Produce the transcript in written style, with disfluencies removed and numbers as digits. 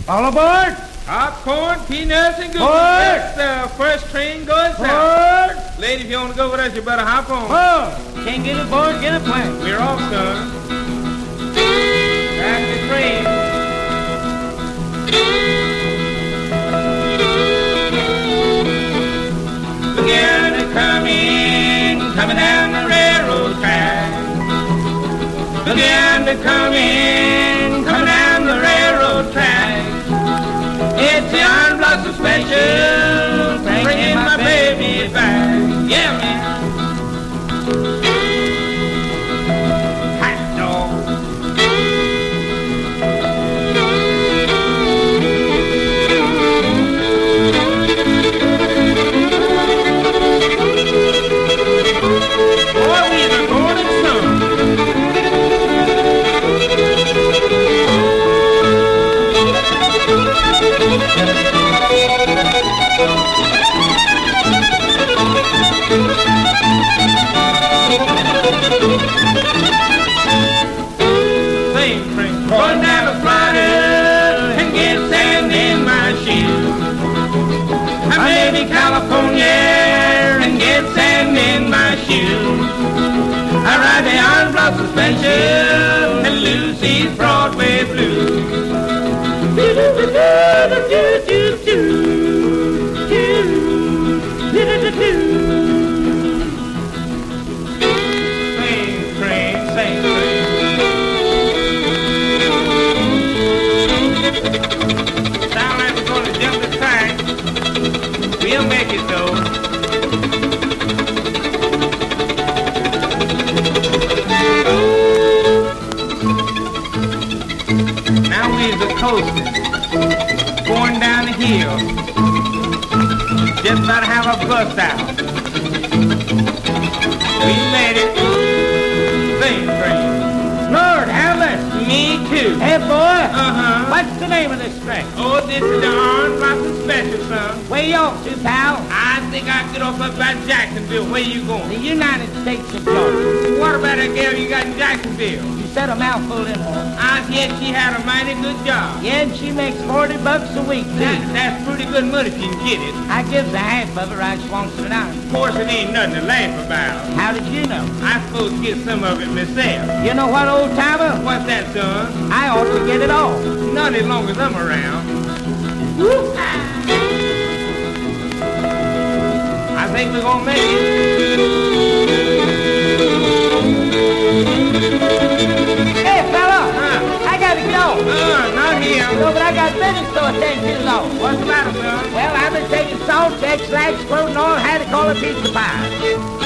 All aboard! Popcorn, peanuts, and goodies. Forward! That's the first train going south. Forward! Lady, if you want to go with us, you better hop on. Oh, can't get aboard, get a plane. We're off, son. That's the train. Begin to coming down the railroad track. Begin to coming down the railroad track. It's the Iron Blossom Special, bringing my baby back. Yeah, man. Hot dog. Boy, we are going to the sun. Same train. Run down to Florida and get sand in my shoes. I may be California and get sand in my shoes. I ride the Iron Blossom Special and lose these Broadway blues. Same train, same train. Sound like we're going to jump the track. We'll make it though. Now we're coasting, going down the hill. Just about to have a bust out. We made it. Same train. Lord, have mercy. Me too. Hey, boy. Uh-huh. What's the name of this train? Oh, this is the Iron Blossom Special, son. Where you off to, pal? I think I get off up by Jacksonville. Where you going? The United States of Georgia. What about that girl you got in Jacksonville? You said a mouthful in her. I said she had a mighty good job. Yeah, and she makes $40 a week, too. That's pretty good money if you can get it. I gives her half of it right once an hour. Of course, it ain't nothing to laugh about. How did you know? I supposed to get some of it myself. You know what, old timer? What's that, son? I ought to get it all. Not as long as I'm around. I think we're gonna make it. Hey, fella! I gotta go. Not here. No, but I got business to attend to, though. What's the matter, son? Well, I've been taking salt, eggs, slags, floating oil, had to call a pizza pie.